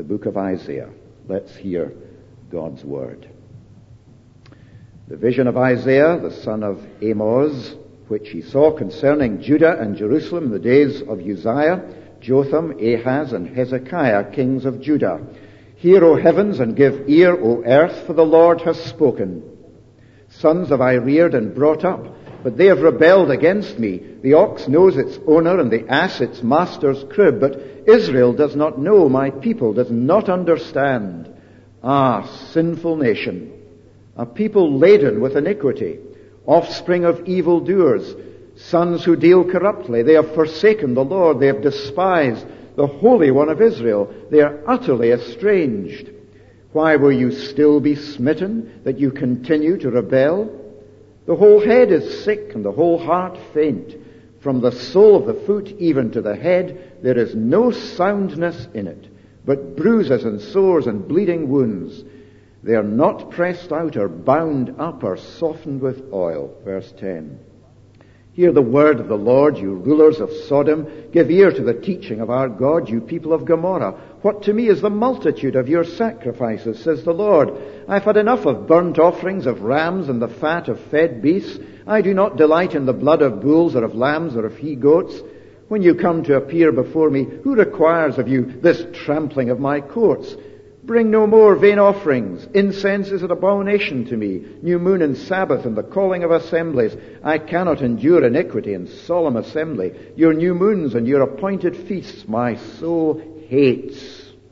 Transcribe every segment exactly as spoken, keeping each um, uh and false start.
the book of Isaiah. Let's hear God's word. The vision of Isaiah, the son of Amoz, which he saw concerning Judah and Jerusalem in the days of Uzziah, Jotham, Ahaz, and Hezekiah, kings of Judah. Hear, O heavens, and give ear, O earth, for the Lord has spoken. Sons have I reared and brought up, but they have rebelled against me. The ox knows its owner, and the ass its master's crib, but Israel does not know, my people does not understand. Ah, sinful nation, a people laden with iniquity, offspring of evildoers, sons who deal corruptly. They have forsaken the Lord, they have despised the Holy One of Israel. They are utterly estranged. Why will you still be smitten, that you continue to rebel? The whole head is sick, and the whole heart faint. From the sole of the foot even to the head, there is no soundness in it, but bruises and sores and bleeding wounds. They are not pressed out or bound up or softened with oil. Verse ten. Hear the word of the Lord, you rulers of Sodom. Give ear to the teaching of our God, you people of Gomorrah. What to me is the multitude of your sacrifices, says the Lord. I've had enough of burnt offerings of rams and the fat of fed beasts. I do not delight in the blood of bulls or of lambs or of he-goats. When you come to appear before me, who requires of you this trampling of my courts? Bring no more vain offerings. Incense is an abomination to me. New moon and Sabbath and the calling of assemblies. I cannot endure iniquity and solemn assembly. Your new moons and your appointed feasts my soul hates.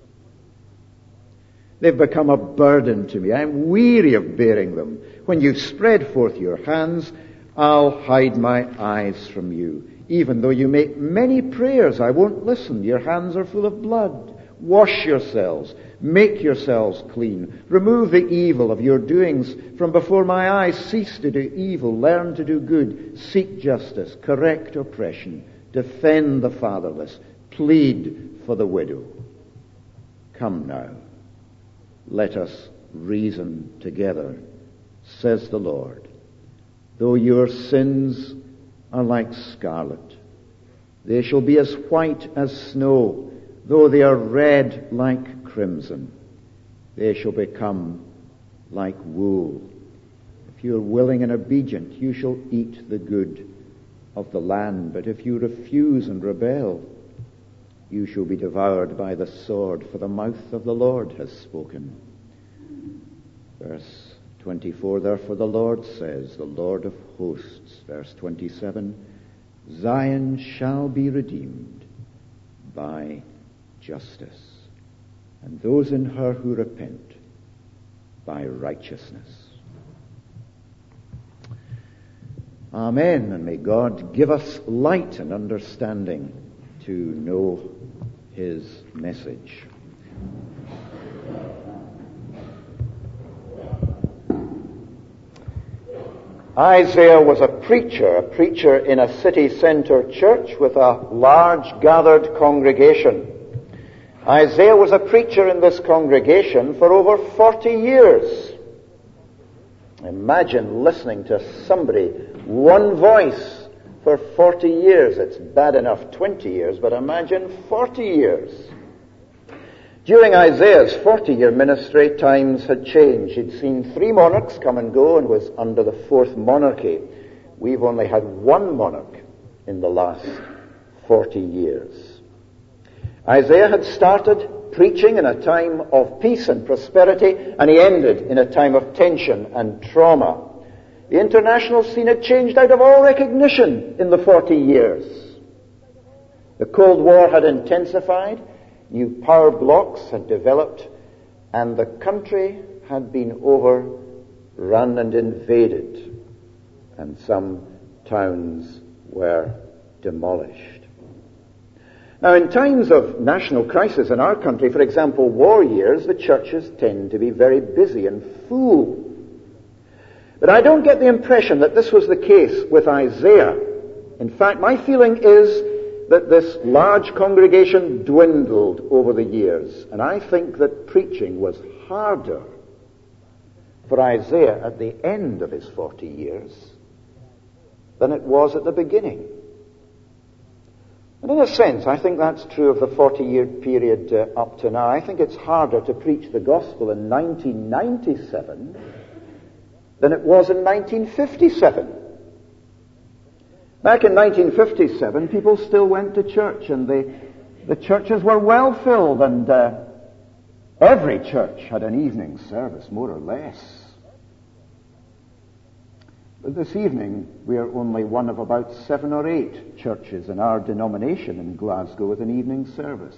They've become a burden to me. I'm weary of bearing them. When you spread forth your hands, I'll hide my eyes from you. Even though you make many prayers, I won't listen. Your hands are full of blood. Wash yourselves. Make yourselves clean. Remove the evil of your doings from before my eyes. Cease to do evil. Learn to do good. Seek justice. Correct oppression. Defend the fatherless. Plead for the widow. Come now. Let us reason together, says the Lord. Though your sins are like scarlet, they shall be as white as snow. Though they are red like crimson, they shall become like wool. If you are willing and obedient, you shall eat the good of the land. But if you refuse and rebel, you shall be devoured by the sword, for the mouth of the Lord has spoken. Verse twenty-four, therefore the Lord says, the Lord of hosts. Verse twenty-seven, Zion shall be redeemed by justice, and those in her who repent by righteousness. Amen, and may God give us light and understanding to know his message. Isaiah was a preacher, a preacher in a city-center church with a large gathered congregation. Isaiah was a preacher in this congregation for over forty years. Imagine listening to somebody, one voice, for forty years. It's bad enough twenty years, but imagine forty years. During Isaiah's forty-year ministry, times had changed. He'd seen three monarchs come and go and was under the fourth monarchy. We've only had one monarch in the last forty years. Isaiah had started preaching in a time of peace and prosperity, and he ended in a time of tension and trauma. The international scene had changed out of all recognition in the forty years. The Cold War had intensified, new power blocks had developed, and the country had been overrun and invaded, and some towns were demolished. Now, in times of national crisis in our country, for example, war years, the churches tend to be very busy and full. But I don't get the impression that this was the case with Isaiah. In fact, my feeling is that this large congregation dwindled over the years, and I think that preaching was harder for Isaiah at the end of his forty years than it was at the beginning. And in a sense, I think that's true of the forty-year period uh, up to now. I think it's harder to preach the gospel in nineteen ninety-seven than it was in nineteen fifty-seven. Back in nineteen fifty-seven, people still went to church, and the, the churches were well filled, and uh, every church had an evening service, more or less. But this evening, we are only one of about seven or eight churches in our denomination in Glasgow with an evening service.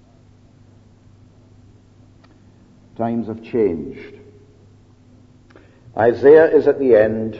Times have changed. Isaiah is at the end,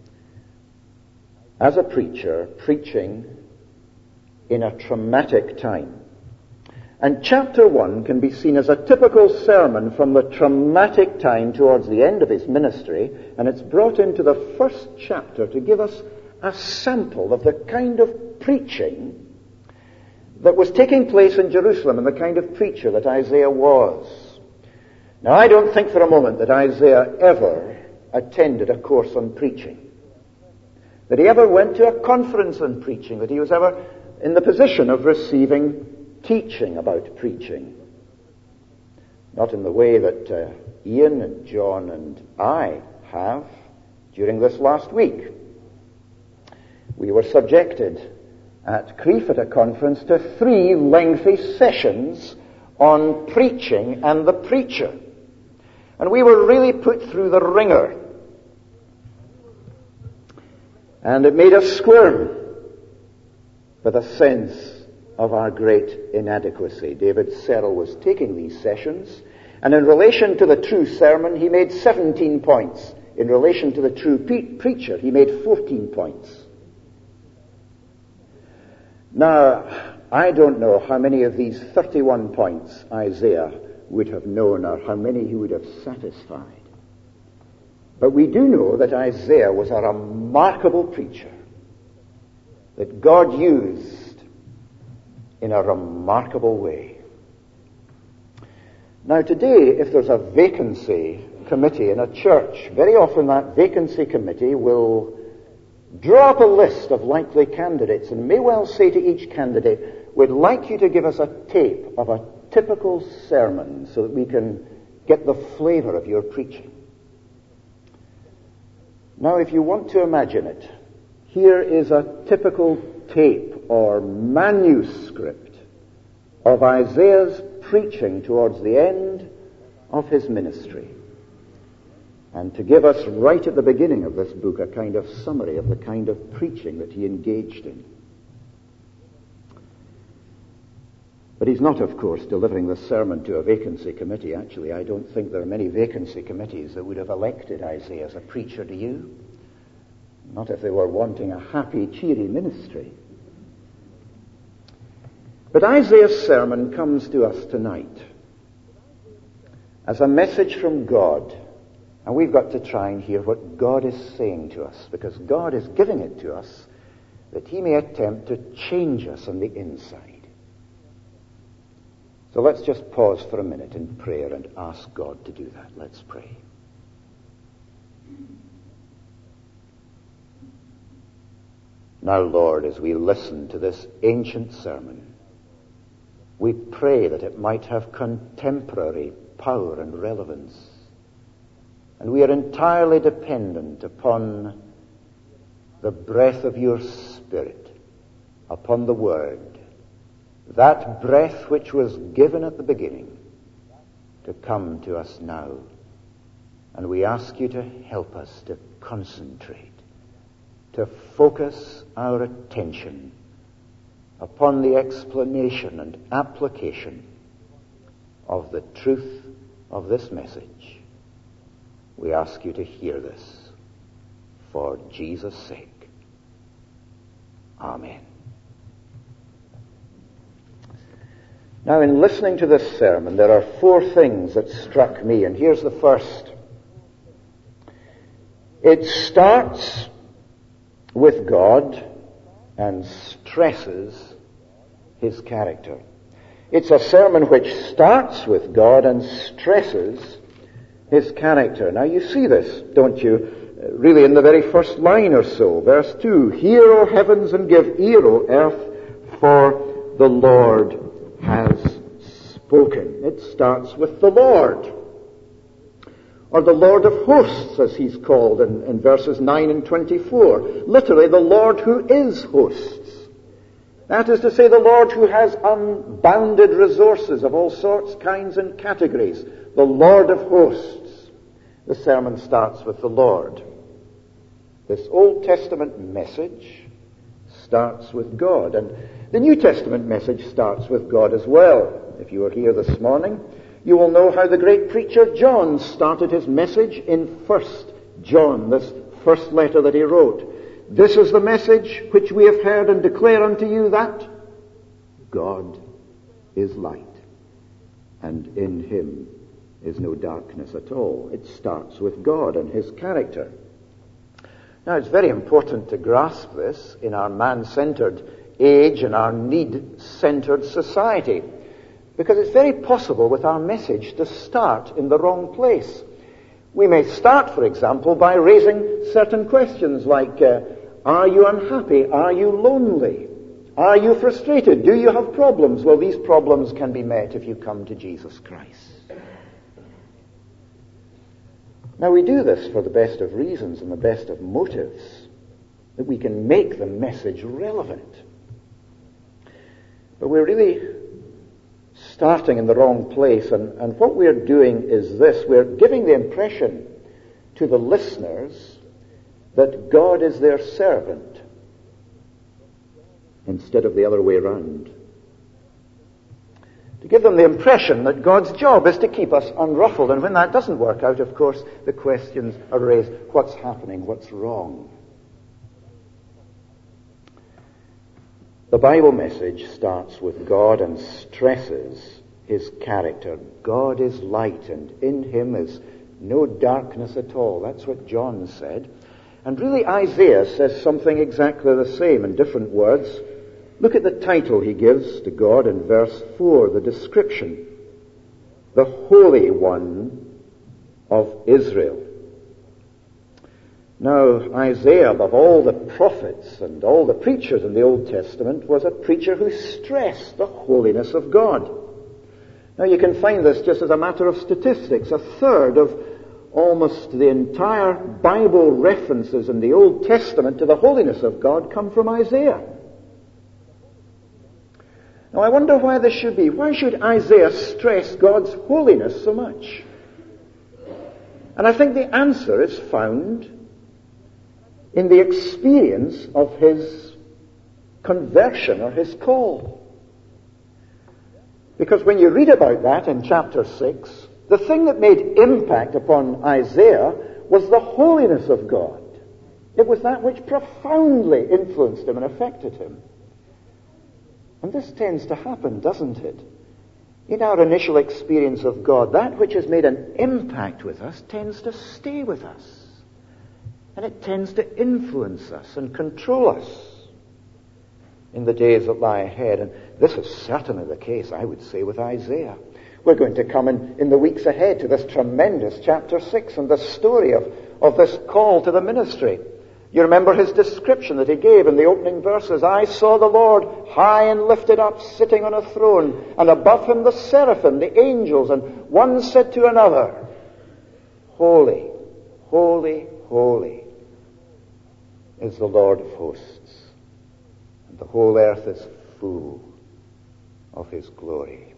as a preacher, preaching in a traumatic time. And chapter one can be seen as a typical sermon from the traumatic time towards the end of his ministry, and it's brought into the first chapter to give us a sample of the kind of preaching that was taking place in Jerusalem and the kind of preacher that Isaiah was. Now, I don't think for a moment that Isaiah ever attended a course on preaching, that he ever went to a conference on preaching, that he was ever in the position of receiving teaching about preaching. Not in the way that uh, Ian and John and I have during this last week. We were subjected at Crieff at a conference to three lengthy sessions on preaching and the preacher. And we were really put through the ringer. And it made us squirm with a sense of our great inadequacy. David Serrell was taking these sessions, and in relation to the true sermon, he made seventeen points. In relation to the true pe- preacher, he made fourteen points. Now, I don't know how many of these thirty-one points Isaiah would have known, or how many he would have satisfied. But we do know that Isaiah was a remarkable preacher, that God used in a remarkable way. Now today, if there's a vacancy committee in a church, very often that vacancy committee will draw up a list of likely candidates and may well say to each candidate, we'd like you to give us a tape of a typical sermon so that we can get the flavor of your preaching. Now, if you want to imagine it, here is a typical tape or manuscript of Isaiah's preaching towards the end of his ministry. And to give us right at the beginning of this book a kind of summary of the kind of preaching that he engaged in. But he's not, of course, delivering the sermon to a vacancy committee. Actually, I don't think there are many vacancy committees that would have elected Isaiah as a preacher, do you? Not if they were wanting a happy, cheery ministry. But Isaiah's sermon comes to us tonight as a message from God. And we've got to try and hear what God is saying to us, because God is giving it to us that he may attempt to change us on the inside. So let's just pause for a minute in prayer and ask God to do that. Let's pray. Now, Lord, as we listen to this ancient sermon, we pray that it might have contemporary power and relevance. And we are entirely dependent upon the breath of your Spirit, upon the Word, that breath which was given at the beginning to come to us now. And we ask you to help us to concentrate, to focus our attention upon the explanation and application of the truth of this message. We ask you to hear this for Jesus' sake. Amen. Now, in listening to this sermon, there are four things that struck me, and here's the first. It starts with God and stresses his character. It's a sermon which starts with God and stresses his character. Now you see this, don't you? Really in the very first line or so, verse two. Hear, O heavens, and give ear, O earth, for the Lord has spoken. It starts with the Lord, or the Lord of hosts, as he's called in, in verses nine and twenty-four. Literally, the Lord who is hosts. That is to say, the Lord who has unbounded resources of all sorts, kinds, and categories. The Lord of hosts. The sermon starts with the Lord. This Old Testament message starts with God. And the New Testament message starts with God as well. If you were here this morning, you will know how the great preacher John started his message in First John, this first letter that he wrote. This is the message which we have heard and declare unto you, that God is light, and in him is no darkness at all. It starts with God and his character. Now, it's very important to grasp this in our man-centered age and our need-centered society, because it's very possible with our message to start in the wrong place. We may start, for example, by raising certain questions like, uh, are you unhappy? Are you lonely? Are you frustrated? Do you have problems? Well, these problems can be met if you come to Jesus Christ. Now, we do this for the best of reasons and the best of motives, that we can make the message relevant. But we're really starting in the wrong place, and, and what we're doing is this. We're giving the impression to the listeners that God is their servant instead of the other way around. To give them the impression that God's job is to keep us unruffled. And when that doesn't work out, of course, the questions are raised. What's happening? What's wrong? The Bible message starts with God and stresses his character. God is light, and in him is no darkness at all. That's what John said. And really, Isaiah says something exactly the same in different words. Look at the title he gives to God in verse four, the description. The Holy One of Israel. Now, Isaiah, above all the prophets and all the preachers in the Old Testament, was a preacher who stressed the holiness of God. Now, you can find this just as a matter of statistics. A third of almost the entire Bible references in the Old Testament to the holiness of God come from Isaiah. Now, I wonder why this should be. Why should Isaiah stress God's holiness so much? And I think the answer is found in the experience of his conversion or his call. Because when you read about that in chapter six, the thing that made impact upon Isaiah was the holiness of God. It was that which profoundly influenced him and affected him. And this tends to happen, doesn't it? In our initial experience of God, that which has made an impact with us tends to stay with us. And it tends to influence us and control us in the days that lie ahead. And this is certainly the case, I would say, with Isaiah. We're going to come in, in the weeks ahead to this tremendous chapter six and the story of, of this call to the ministry. You remember his description that he gave in the opening verses. I saw the Lord high and lifted up, sitting on a throne, and above him the seraphim, the angels, and one said to another, Holy, holy, holy is the Lord of hosts, and the whole earth is full of his glory.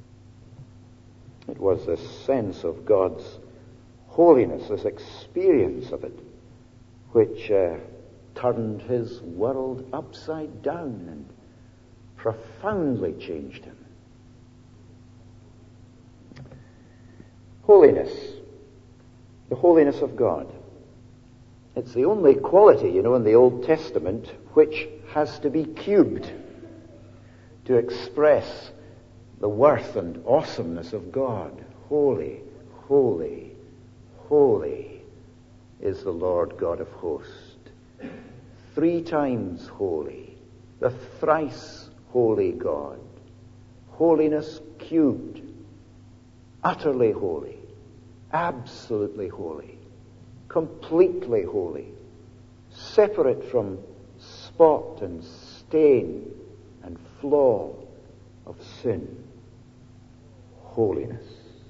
It was this sense of God's holiness, this experience of it, which uh, turned his world upside down and profoundly changed him. Holiness, the holiness of God. It's the only quality, you know, in the Old Testament which has to be cubed to express the worth and awesomeness of God. Holy, holy, holy is the Lord God of hosts. Three times holy, the thrice holy God. Holiness cubed, utterly holy, absolutely holy, completely holy, separate from spot and stain and flaw of sin. Holiness.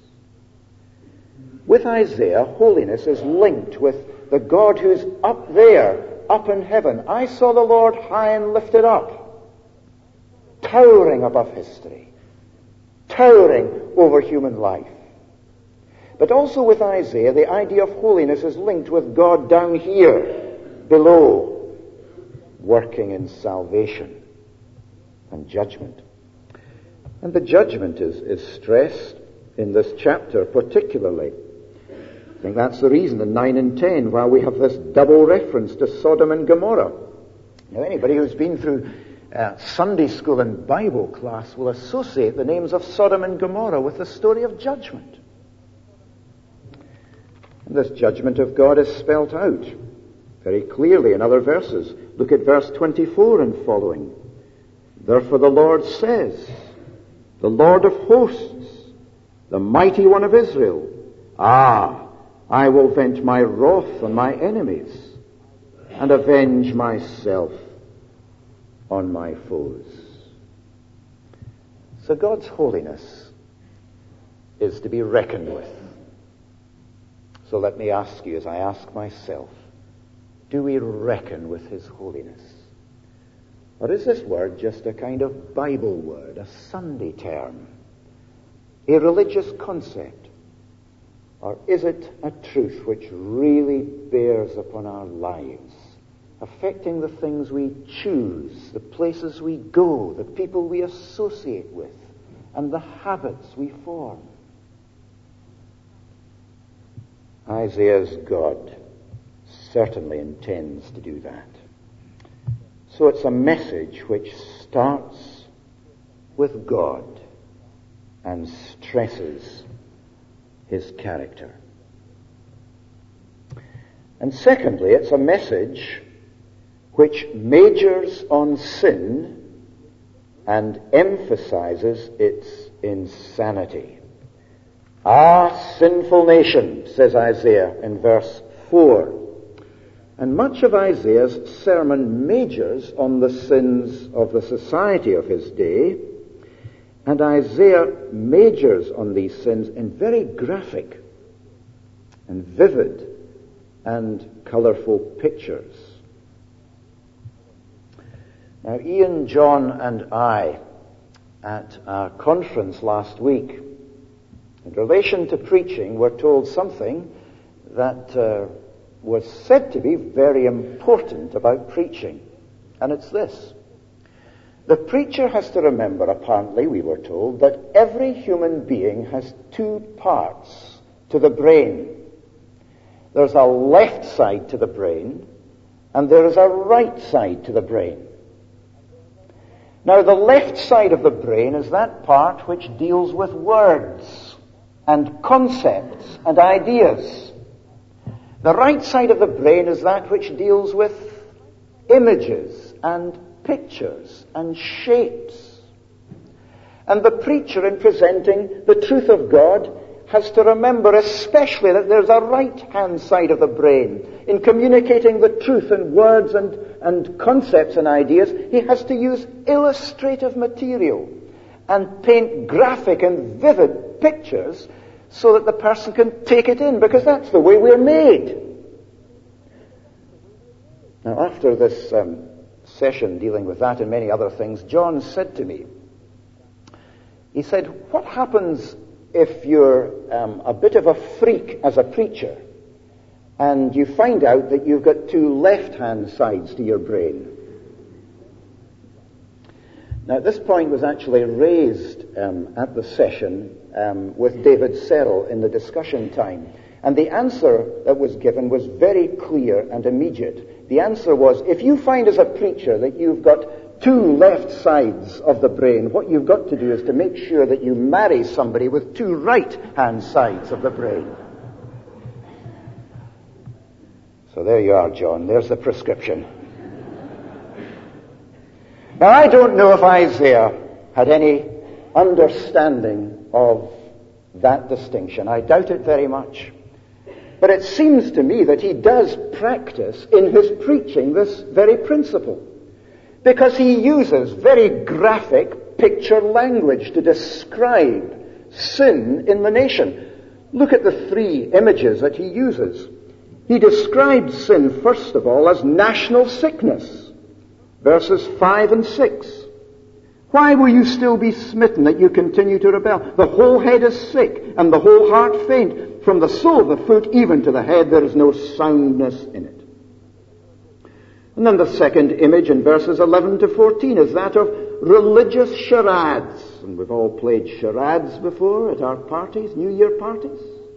With Isaiah, holiness is linked with the God who's up there, up in heaven. I saw the Lord high and lifted up, towering above history, towering over human life. But also with Isaiah, the idea of holiness is linked with God down here, below, working in salvation and judgment. And the judgment is, is stressed in this chapter particularly. I think that's the reason in nine and ten why we have this double reference to Sodom and Gomorrah. Now, anybody who's been through uh, Sunday school and Bible class will associate the names of Sodom and Gomorrah with the story of judgment. And this judgment of God is spelt out very clearly in other verses. Look at verse twenty-four and following. Therefore the Lord says, the Lord of hosts, the mighty one of Israel, ah, I will vent my wrath on my enemies and avenge myself on my foes. So God's holiness is to be reckoned with. So let me ask you, as I ask myself, do we reckon with his holiness? Or is this word just a kind of Bible word, a Sunday term, a religious concept? Or is it a truth which really bears upon our lives, affecting the things we choose, the places we go, the people we associate with, and the habits we form? Isaiah's God certainly intends to do that. So it's a message which starts with God and stresses his character. And secondly, it's a message which majors on sin and emphasizes its insanity. Ah, sinful nation, says Isaiah in verse four. And much of Isaiah's sermon majors on the sins of the society of his day, and Isaiah majors on these sins in very graphic and vivid and colorful pictures. Now, Ian, John, and I, at our conference last week, in relation to preaching, were told something that uh, was said to be very important about preaching. And it's this. The preacher has to remember, apparently, we were told, that every human being has two parts to the brain. There's a left side to the brain, and there is a right side to the brain. Now, the left side of the brain is that part which deals with words and concepts and ideas. The right side of the brain is that which deals with images and pictures and shapes. And the preacher, in presenting the truth of God, has to remember especially that there's a right-hand side of the brain. In communicating the truth in words and, and concepts and ideas, he has to use illustrative material and paint graphic and vivid pictures so that the person can take it in, because that's the way we're made. Now, after this um, session dealing with that and many other things, John said to me, he said, what happens if you're um, a bit of a freak as a preacher and you find out that you've got two left-hand sides to your brain? Now, this point was actually raised um, at the session um, with David Serrell in the discussion time. And the answer that was given was very clear and immediate. The answer was, if you find as a preacher that you've got two left sides of the brain, what you've got to do is to make sure that you marry somebody with two right-hand sides of the brain. So there you are, John. There's the prescription. Now, I don't know if Isaiah had any understanding of that distinction. I doubt it very much. But it seems to me that he does practice in his preaching this very principle, because he uses very graphic picture language to describe sin in the nation. Look at the three images that he uses. He describes sin, first of all, as national sickness. Verses five and six. Why will you still be smitten that you continue to rebel? The whole head is sick, and the whole heart faint. From the sole of the foot even to the head there is no soundness in it. And then the second image in verses eleven to fourteen is that of religious charades. And we've all played charades before at our parties, New Year parties.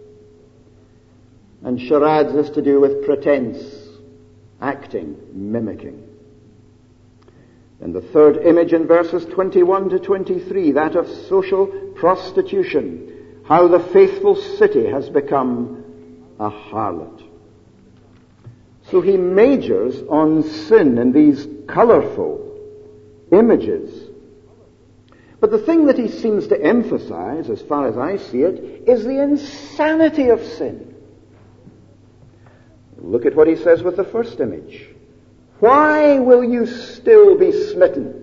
And charades is to do with pretense, acting, mimicking. And the third image in verses twenty-one to twenty-three, that of social prostitution, how the faithful city has become a harlot. So he majors on sin in these colorful images. But the thing that he seems to emphasize, as far as I see it, is the insanity of sin. Look at what he says with the first image. Why will you still be smitten?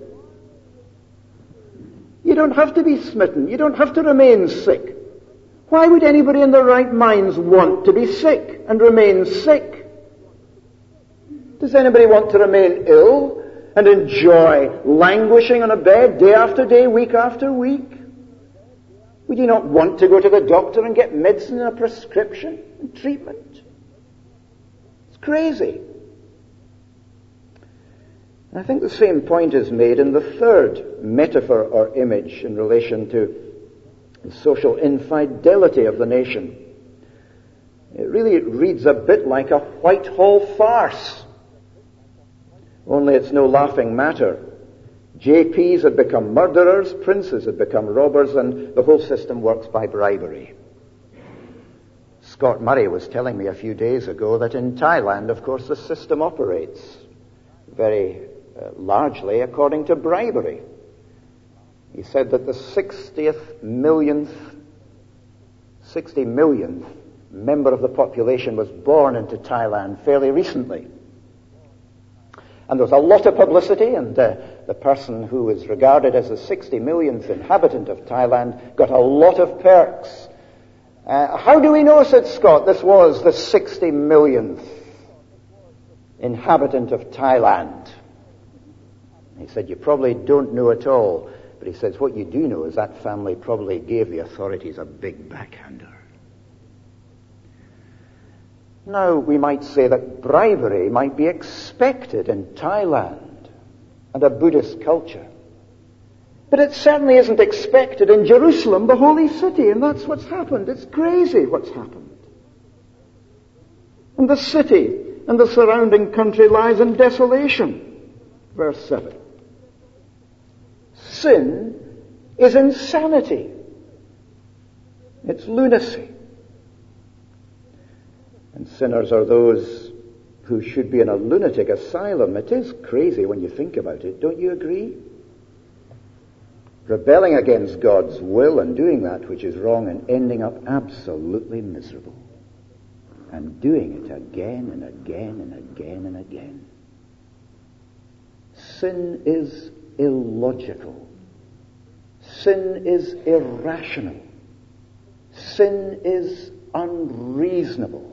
You don't have to be smitten. You don't have to remain sick. Why would anybody in their right minds want to be sick and remain sick? Does anybody want to remain ill and enjoy languishing on a bed day after day, week after week? Would you not want to go to the doctor and get medicine and a prescription and treatment? It's crazy. And I think the same point is made in the third metaphor or image in relation to the social infidelity of the nation. It really reads a bit like a Whitehall farce. Only it's no laughing matter. J Ps had become murderers, princes had become robbers, and the whole system works by bribery. Scott Murray was telling me a few days ago that in Thailand, of course, the system operates very uh, largely according to bribery. He said that the sixtieth millionth, sixty millionth member of the population was born into Thailand fairly recently. And there was a lot of publicity, and uh, the person who is regarded as the sixty millionth inhabitant of Thailand got a lot of perks. Uh, how do we know, said Scott, this was the sixty millionth inhabitant of Thailand? He said, you probably don't know at all. But he says, what you do know is that family probably gave the authorities a big backhander. Now, we might say that bribery might be expected in Thailand and a Buddhist culture. But it certainly isn't expected in Jerusalem, the holy city, and that's what's happened. It's crazy what's happened. And the city and the surrounding country lies in desolation. Verse seven. Sin is insanity. It's lunacy. And sinners are those who should be in a lunatic asylum. It is crazy when you think about it, don't you agree? Rebelling against God's will and doing that which is wrong and ending up absolutely miserable. And doing it again and again and again and again. Sin is illogical. Sin is irrational. Sin is unreasonable.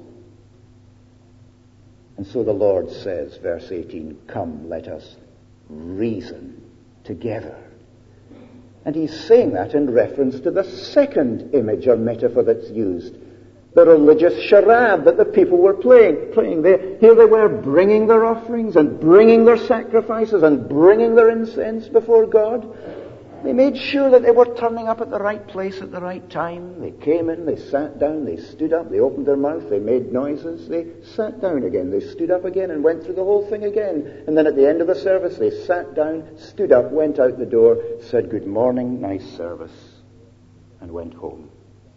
And so the Lord says, verse eighteen, come, let us reason together. And he's saying that in reference to the second image or metaphor that's used, the religious charade that the people were playing. playing. They, here they were bringing their offerings and bringing their sacrifices and bringing their incense before God. They made sure that they were turning up at the right place at the right time. They came in, they sat down, they stood up, they opened their mouth, they made noises, they sat down again, they stood up again and went through the whole thing again. And then at the end of the service, they sat down, stood up, went out the door, said good morning, nice service, and went home.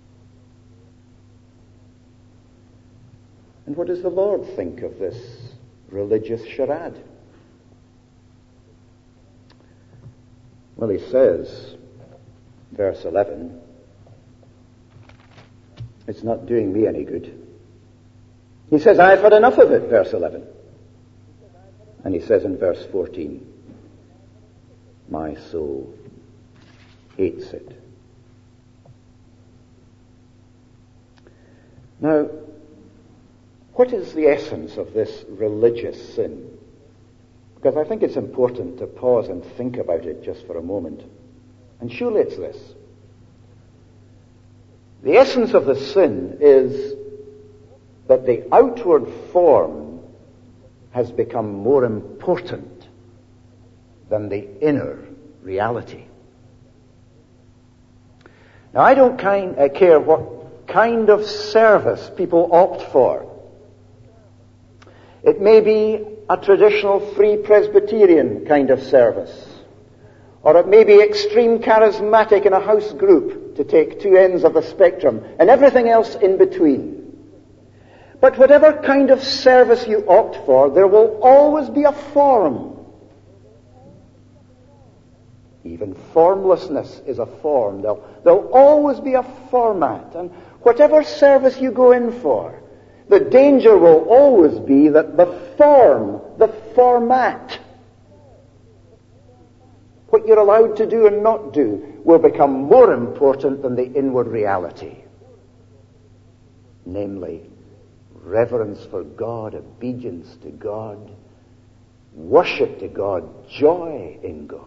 And what does the Lord think of this religious charade? Well, he says, verse eleven, it's not doing me any good. He says, I've had enough of it, verse eleven. And he says in verse fourteen, my soul hates it. Now, what is the essence of this religious sin? Because I think it's important to pause and think about it just for a moment. And surely it's this. The essence of the sin is that the outward form has become more important than the inner reality. Now, I don't kind, uh, care what kind of service people opt for. It may be a traditional Free Presbyterian kind of service, or it may be extreme charismatic in a house group, to take two ends of the spectrum, and everything else in between. But whatever kind of service you opt for, there will always be a form. Even formlessness is a form. There'll, there'll always be a format. And whatever service you go in for, the danger will always be that the form, the format, what you're allowed to do and not do, will become more important than the inward reality. Namely, reverence for God, obedience to God, worship to God, joy in God.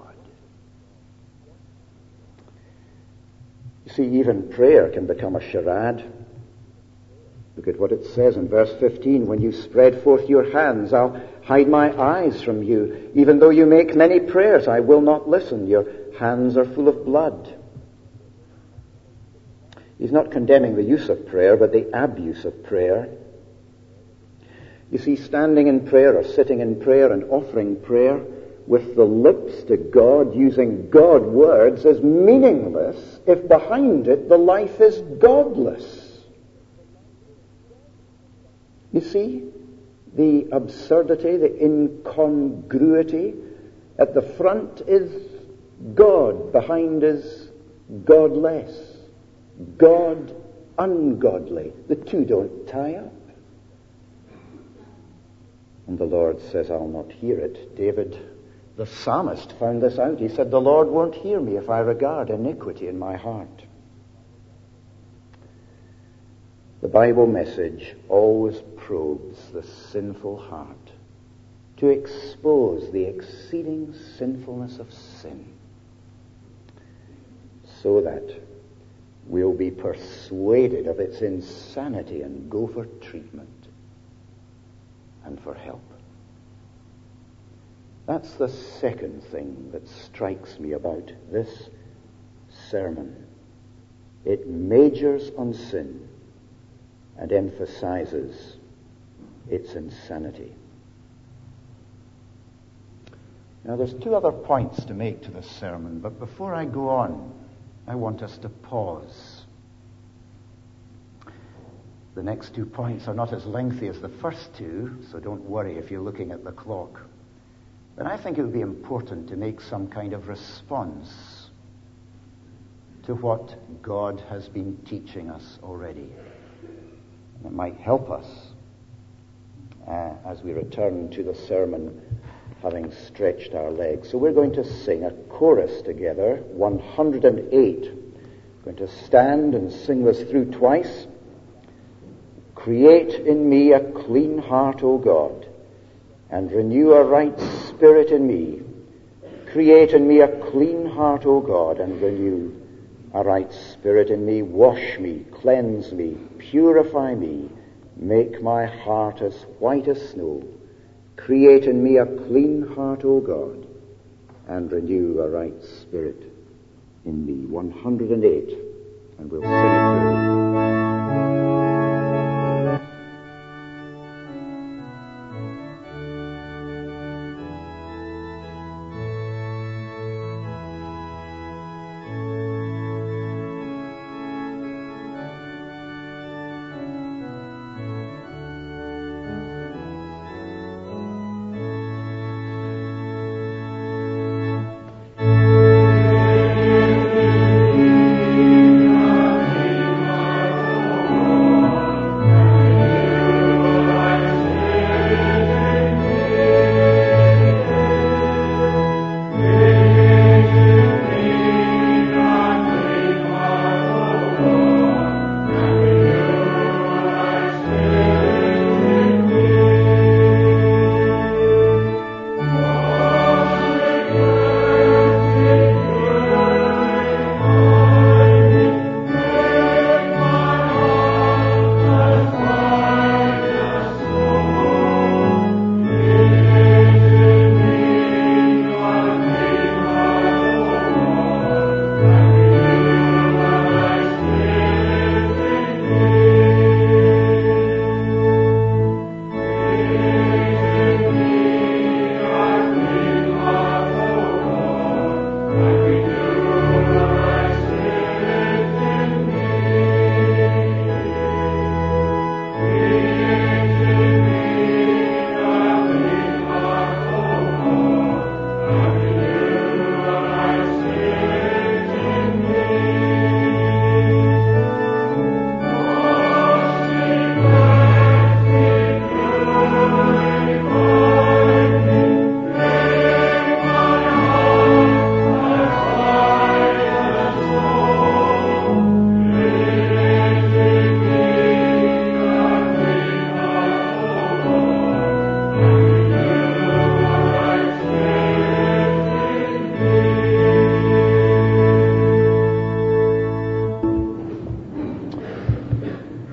You see, even prayer can become a charade. Look at what it says in verse fifteen. When you spread forth your hands, I'll hide my eyes from you. Even though you make many prayers, I will not listen. Your hands are full of blood. He's not condemning the use of prayer, but the abuse of prayer. You see, standing in prayer or sitting in prayer and offering prayer with the lips to God, using God words, is meaningless if behind it the life is godless. You see the absurdity, the incongruity. At the front is God, behind is godless, God ungodly. The two don't tie up. And the Lord says, I'll not hear it. David, the psalmist, found this out. He said, the Lord won't hear me if I regard iniquity in my heart. The Bible message always probes the sinful heart to expose the exceeding sinfulness of sin, so that we'll be persuaded of its insanity and go for treatment and for help. That's the second thing that strikes me about this sermon. It majors on sin and emphasizes its insanity. Now, there's two other points to make to this sermon, but before I go on, I want us to pause. The next two points are not as lengthy as the first two, so don't worry if you're looking at the clock. But I think it would be important to make some kind of response to what God has been teaching us already. It might help us uh, as we return to the sermon, having stretched our legs. So we're going to sing a chorus together, one hundred eight. We're going to stand and sing this through twice. Create in me a clean heart, O God, and renew a right spirit in me. Create in me a clean heart, O God, and renew a right spirit in me. Wash me, cleanse me, purify me. Make my heart as white as snow. Create in me a clean heart, O God, and renew a right spirit in me. one hundred eight, and we'll sing it through.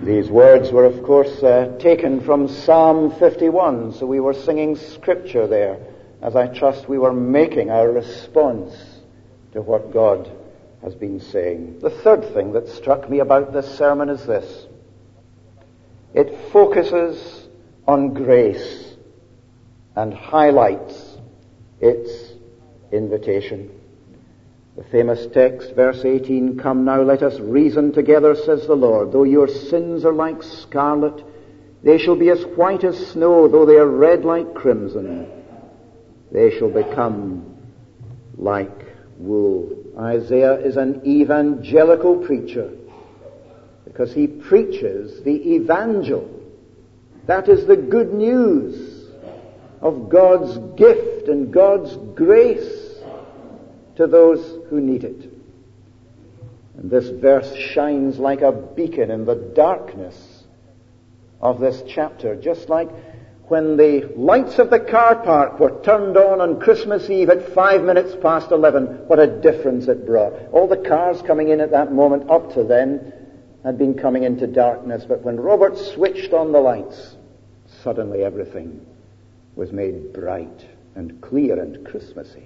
These words were, of course, uh, taken from Psalm fifty-one, so we were singing scripture there, as I trust we were making our response to what God has been saying. The third thing that struck me about this sermon is this. It focuses on grace and highlights its invitation. The famous text, verse eighteen, "Come now, let us reason together, says the Lord. Though your sins are like scarlet, they shall be as white as snow. Though they are red like crimson, they shall become like wool." Isaiah is an evangelical preacher because he preaches the evangel. That is the good news of God's gift and God's grace to those who need it. And this verse shines like a beacon in the darkness of this chapter, just like when the lights of the car park were turned on on Christmas Eve at five minutes past eleven, what a difference it brought. All the cars coming in at that moment up to then had been coming into darkness, but when Robert switched on the lights, suddenly everything was made bright and clear and Christmassy.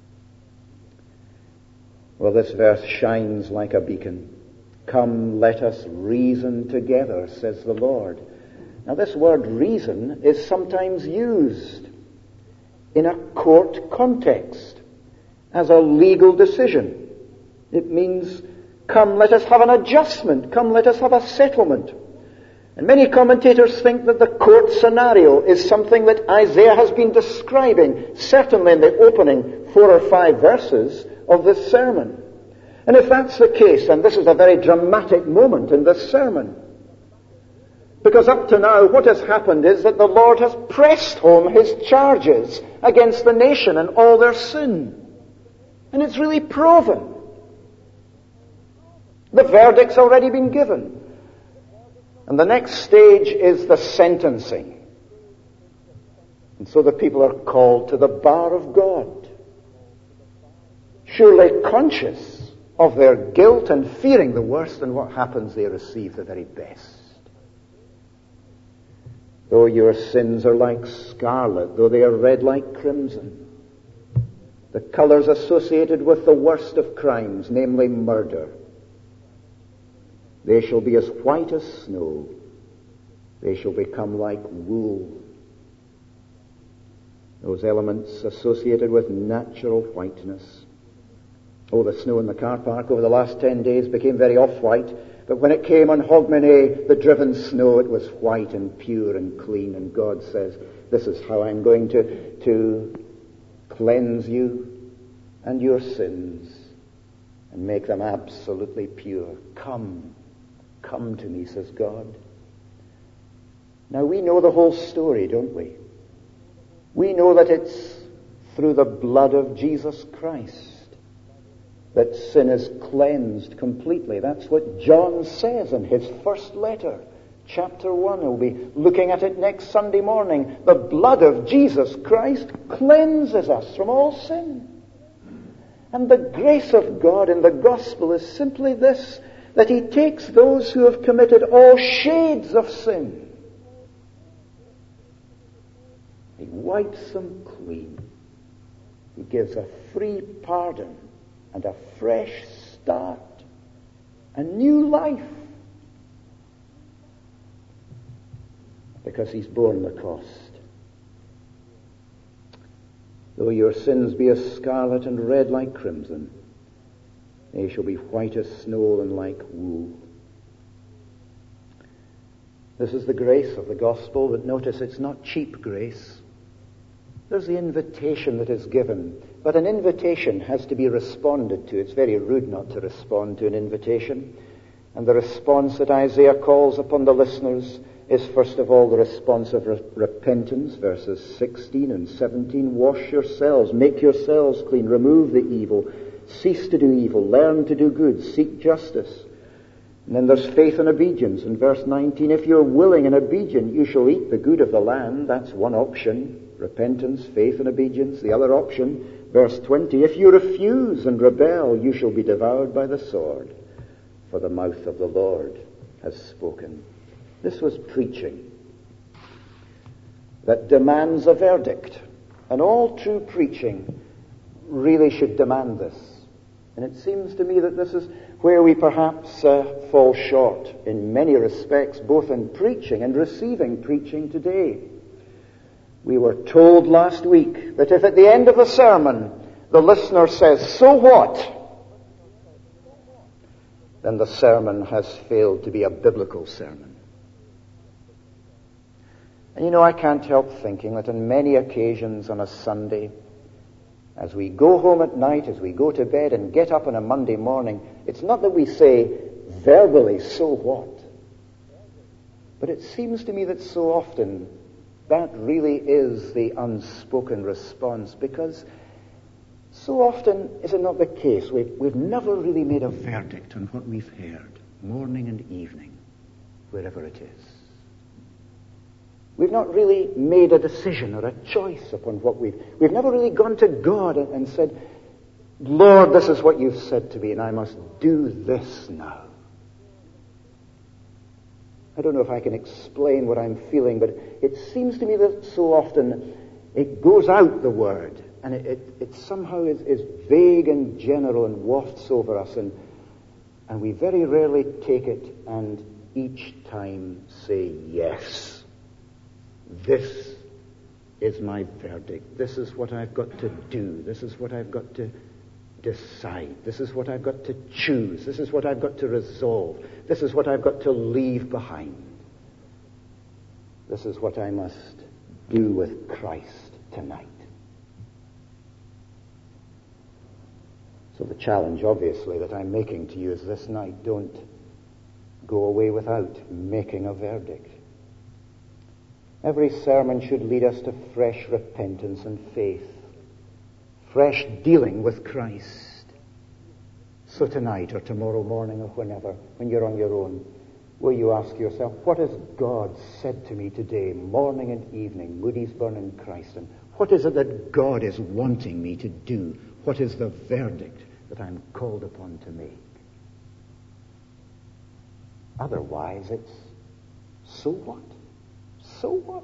Well, this verse shines like a beacon. "Come, let us reason together, says the Lord." Now, this word reason is sometimes used in a court context as a legal decision. It means, come, let us have an adjustment. Come, let us have a settlement. And many commentators think that the court scenario is something that Isaiah has been describing, certainly in the opening four or five verses of this sermon. And if that's the case, then this is a very dramatic moment in this sermon. Because up to now, what has happened is that the Lord has pressed home his charges against the nation and all their sin. And it's really proven. The verdict's already been given. And the next stage is the sentencing. And so the people are called to the bar of God, surely conscious of their guilt and fearing the worst, and what happens? They receive the very best. "Though your sins are like scarlet, though they are red like crimson," the colors associated with the worst of crimes, namely murder, "they shall be as white as snow. They shall become like wool." Those elements associated with natural whiteness. Oh, the snow in the car park over the last ten days became very off-white, but when it came on Hogmanay, the driven snow, it was white and pure and clean, and God says, this is how I'm going to, to cleanse you and your sins and make them absolutely pure. Come, come to me, says God. Now, we know the whole story, don't we? We know that it's through the blood of Jesus Christ that sin is cleansed completely. That's what John says in his first letter, chapter one. We'll be looking at it next Sunday morning. The blood of Jesus Christ cleanses us from all sin. And the grace of God in the gospel is simply this, that he takes those who have committed all shades of sin. He wipes them clean. He gives a free pardon and a fresh start, a new life, because he's borne the cost. "Though your sins be as scarlet and red like crimson, they shall be white as snow and like wool." This is the grace of the gospel, but notice it's not cheap grace. There's the invitation that is given, but an invitation has to be responded to. It's very rude not to respond to an invitation. And the response that Isaiah calls upon the listeners is first of all the response of re- repentance, verses sixteen and seventeen. "Wash yourselves, make yourselves clean, remove the evil, cease to do evil, learn to do good, seek justice." And then there's faith and obedience in verse nineteen. "If you're willing and obedient, you shall eat the good of the land." That's one option. Repentance, faith and obedience. The other option, verse twenty, "If you refuse and rebel, you shall be devoured by the sword, for the mouth of the Lord has spoken." This was preaching that demands a verdict. And all true preaching really should demand this. And it seems to me that this is where we perhaps uh, fall short in many respects, both in preaching and receiving preaching today. We were told last week that if at the end of the sermon the listener says, "So what?" then the sermon has failed to be a biblical sermon. And you know, I can't help thinking that on many occasions on a Sunday, as we go home at night, as we go to bed and get up on a Monday morning, it's not that we say verbally, "So what?" But it seems to me that so often that really is the unspoken response, because so often is it not the case? We've, we've never really made a verdict on what we've heard, morning and evening, wherever it is. We've not really made a decision or a choice upon what we've... We've never really gone to God and, and said, "Lord, this is what you've said to me, and I must do this now." I don't know if I can explain what I'm feeling, but it seems to me that so often it goes out, the word, and it, it, it somehow is, is vague and general and wafts over us, and, and we very rarely take it and each time say, "Yes. This is my verdict. This is what I've got to do. This is what I've got to decide. This is what I've got to choose. This is what I've got to resolve. This is what I've got to leave behind. This is what I must do with Christ tonight." So the challenge, obviously, that I'm making to you is this night: don't go away without making a verdict. Every sermon should lead us to fresh repentance and faith, fresh dealing with Christ. So tonight or tomorrow morning or whenever, when you're on your own, will you ask yourself, what has God said to me today, morning and evening, Moody's Burning Christ? And what is it that God is wanting me to do? What is the verdict that I'm called upon to make? Otherwise, it's, so what? So what?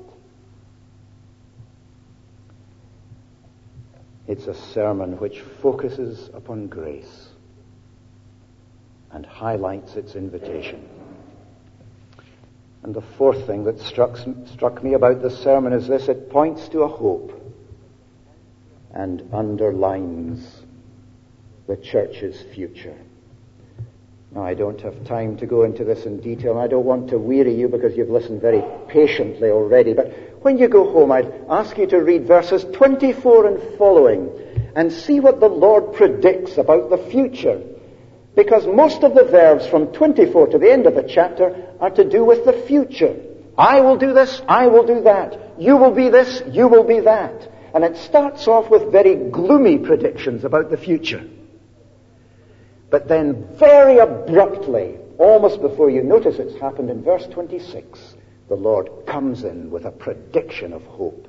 It's a sermon which focuses upon grace and highlights its invitation. And the fourth thing that struck, struck me about this sermon is this: it points to a hope and underlines the church's future. Now, I don't have time to go into this in detail, and I don't want to weary you because you've listened very patiently already. But when you go home, I'd ask you to read verses twenty-four and following and see what the Lord predicts about the future. Because most of the verbs from twenty-four to the end of the chapter are to do with the future. I will do this, I will do that. You will be this, you will be that. And it starts off with very gloomy predictions about the future. But then very abruptly, almost before you notice it's happened, in verse twenty-six, the Lord comes in with a prediction of hope.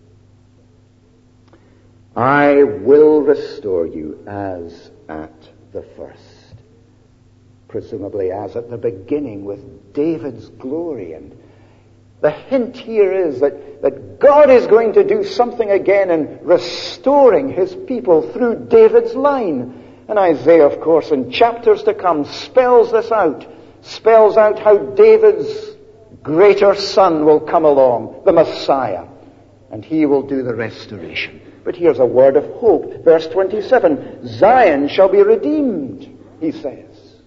"I will restore you as at the first." Presumably as at the beginning with David's glory. And the hint here is that, that God is going to do something again in restoring his people through David's line. And Isaiah, of course, in chapters to come, spells this out. Spells out how David's greater son will come along, the Messiah. And he will do the restoration. But here's a word of hope. Verse twenty-seven, "Zion shall be redeemed," he says.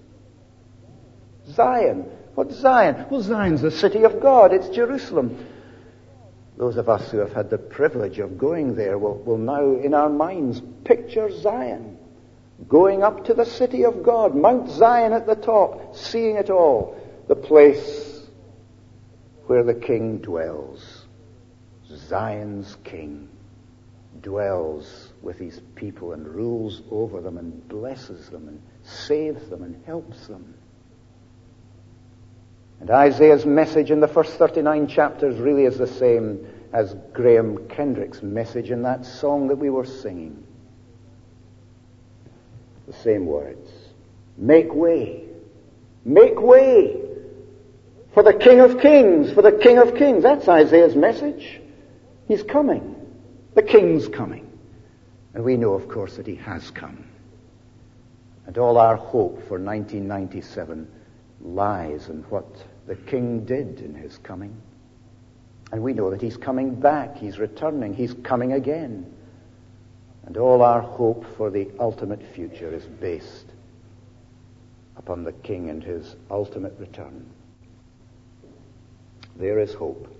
Zion. What's Zion? Well, Zion's the city of God. It's Jerusalem. Those of us who have had the privilege of going there will, will now, in our minds, picture Zion. Going up to the city of God, Mount Zion at the top, seeing it all. The place where the King dwells. Zion's King dwells with his people and rules over them and blesses them and saves them and helps them. And Isaiah's message in the first thirty-nine chapters really is the same as Graham Kendrick's message in that song that we were singing. The same words. Make way. Make way. For the King of Kings, for the King of Kings. That's Isaiah's message. He's coming. The King's coming. And we know, of course, that he has come. And all our hope for nineteen ninety-seven lies in what the King did in his coming. And we know that he's coming back. He's returning. He's coming again. And all our hope for the ultimate future is based upon the King and his ultimate return. There is hope.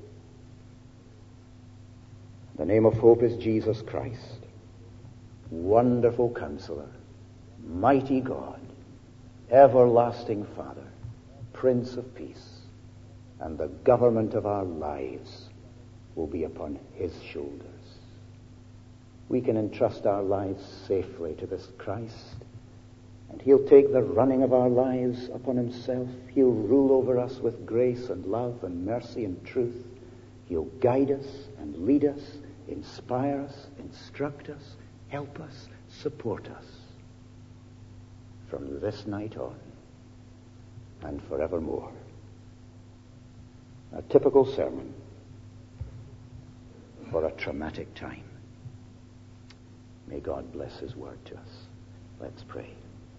The name of hope is Jesus Christ. Wonderful Counselor, Mighty God, Everlasting Father, Prince of Peace, and the government of our lives will be upon his shoulders. We can entrust our lives safely to this Christ, and he'll take the running of our lives upon himself. He'll rule over us with grace and love and mercy and truth. He'll guide us and lead us, inspire us, instruct us, help us, support us from this night on and forevermore. A typical sermon for a traumatic time. May God bless his word to us. Let's pray.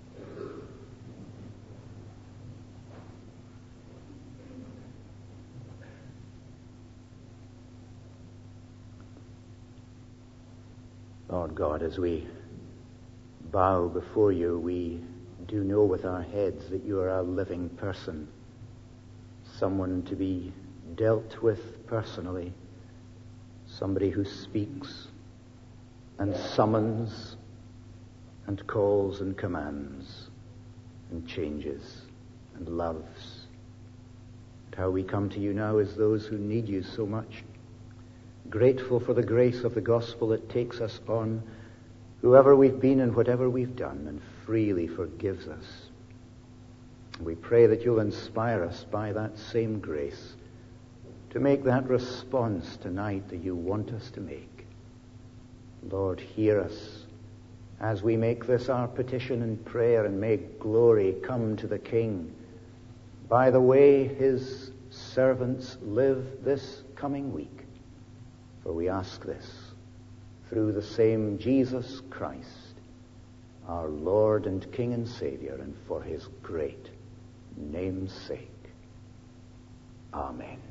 Lord God, as we bow before you, we do know with our heads that you are a living person, someone to be dealt with personally, somebody who speaks and summons and calls and commands and changes and loves. And how we come to you now as those who need you so much, grateful for the grace of the gospel that takes us on, whoever we've been and whatever we've done, and freely forgives us. We pray that you'll inspire us by that same grace to make that response tonight that you want us to make. Lord, hear us as we make this our petition and prayer, and may glory come to the King by the way his servants live this coming week. For we ask this through the same Jesus Christ, our Lord and King and Savior, and for his great name's sake. Amen.